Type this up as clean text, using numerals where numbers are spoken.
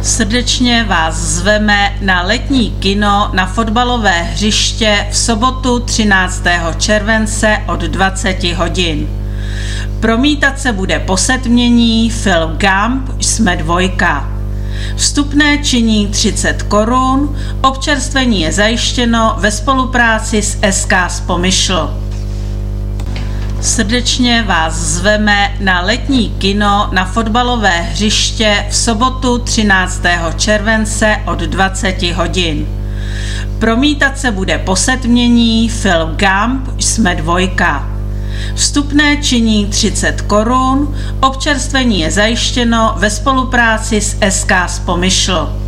Srdečně vás zveme na letní kino na fotbalové hřiště v sobotu 13. července od 20 hodin. Promítat se bude po setmění film Gump Jsme dvojka. Vstupné činí 30 korun, občerstvení je zajištěno ve spolupráci s SK Spomyšl. Srdečně vás zveme na letní kino na fotbalové hřiště v sobotu 13. července od 20 hodin. Promítat se bude po setmění film Gump Jsme dvojka. Vstupné činí 30 korun, občerstvení je zajištěno ve spolupráci s SK Spomyšl.